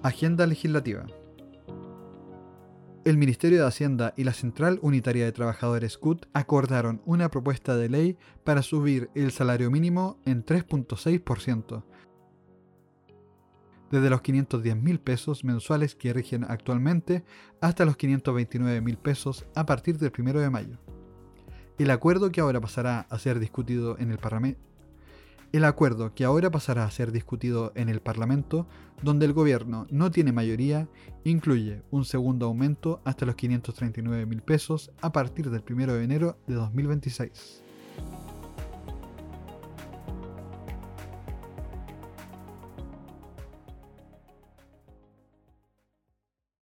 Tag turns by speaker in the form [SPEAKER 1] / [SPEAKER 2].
[SPEAKER 1] Agenda legislativa. El Ministerio de Hacienda y la Central Unitaria de Trabajadores CUT acordaron una propuesta de ley para subir el salario mínimo en 3.6%, desde los 510.000 pesos mensuales que rigen actualmente hasta los 529.000 pesos a partir del 1 de mayo. El acuerdo que ahora pasará a ser discutido en el Parlamento, donde el gobierno no tiene mayoría, incluye un segundo aumento hasta los 539.000 pesos a partir del 1 de enero de 2026.